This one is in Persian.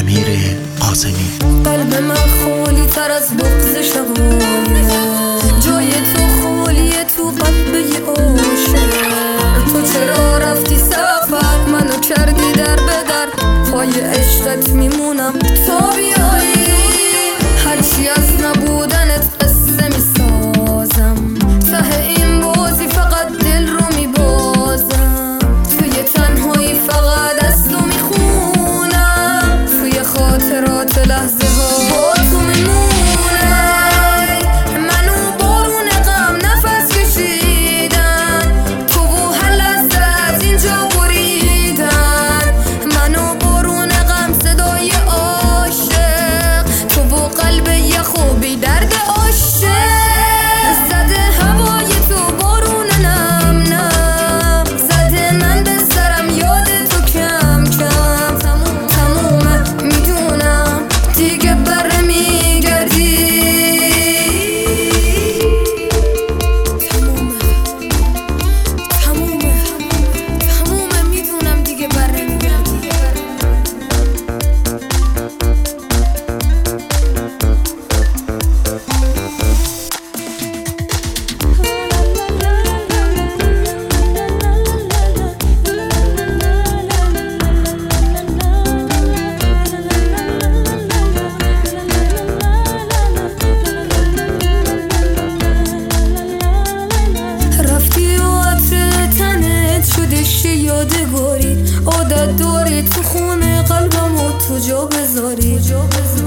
امیر قاسمی. قلب من خالی تر از بغض شقایق، جای تو خالیه تو قلب یه عاشق. تو چرا رفتی سفر منو کردی در بدر، پای عشقت میمونم تا بیایی. هرچی از نبودنت قصه میسازم، ته این بازی فقط دل رو میبازم. توی تنهایی فقط از تو میخونم، توی خاطرات لحظه ها با تو میمونم. منو بارون غم نفس کشیدن، تو و هر لحظه از اینجا بریدن. منو بارون غم صدای عاشق، تو و قلب یه خوبی درد عاشق. زده هوای تو بارون نم نم، زده من به سرم یاد تو کم کم. تمومه میدونم دیگه بر میگردی. تمومه میدونم دیگه بر نمیگردی. رفتی و عطر تنت شدش یادگاری، عادت داری تو خونه قلبم و تو جا بذاری.